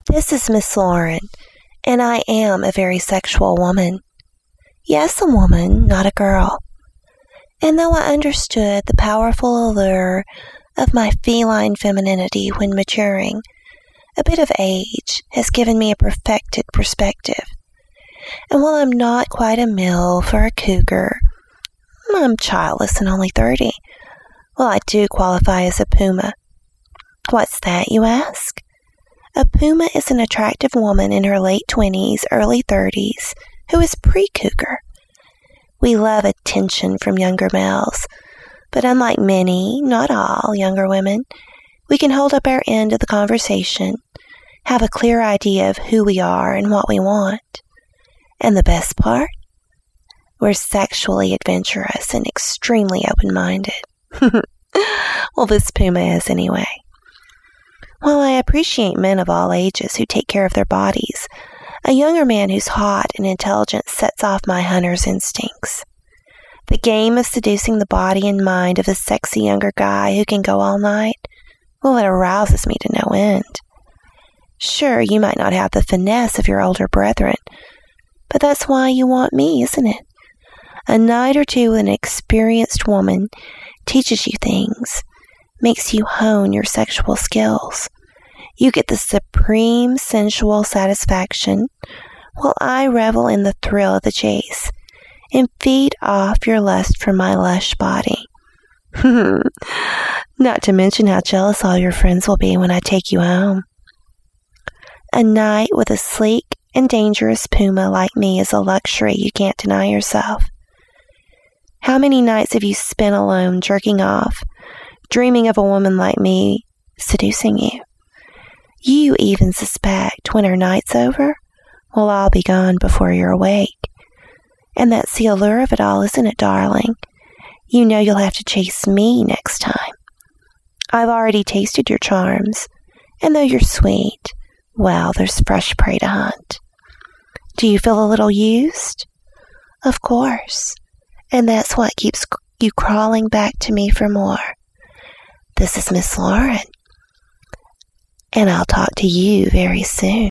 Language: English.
This is Miss Lauren, and I am a very sexual woman. Yes, a woman, not a girl. And though I understood the powerful allure of my feline femininity when maturing, a bit of age has given me a perfected perspective. And while I'm not quite a MILF or a cougar, I'm childless and only 30. Well, I do qualify as a puma. What's that, you ask? A puma is an attractive woman in her late 20s, early 30s, who is pre-cougar. We love attention from younger males, but unlike many, not all, younger women, we can hold up our end of the conversation, have a clear idea of who we are and what we want. And the best part? We're sexually adventurous and extremely open-minded. Well, this puma is anyway. While I appreciate men of all ages who take care of their bodies, a younger man who's hot and intelligent sets off my hunter's instincts. The game of seducing the body and mind of a sexy younger guy who can go all night, well, it arouses me to no end. Sure, you might not have the finesse of your older brethren, but that's why you want me, isn't it? A night or two with an experienced woman teaches you things, makes you hone your sexual skills. You get the supreme sensual satisfaction, while I revel in the thrill of the chase and feed off your lust for my lush body. Not to mention how jealous all your friends will be when I take you home. A night with a sleek and dangerous puma like me is a luxury you can't deny yourself. How many nights have you spent alone jerking off, dreaming of a woman like me seducing you? You even suspect when our night's over, well, I'll be gone before you're awake. And that's the allure of it all, isn't it, darling? You know you'll have to chase me next time. I've already tasted your charms, and though you're sweet, well, there's fresh prey to hunt. Do you feel a little used? Of course. And that's what keeps you crawling back to me for more. This is Miss Lauren, and I'll talk to you very soon.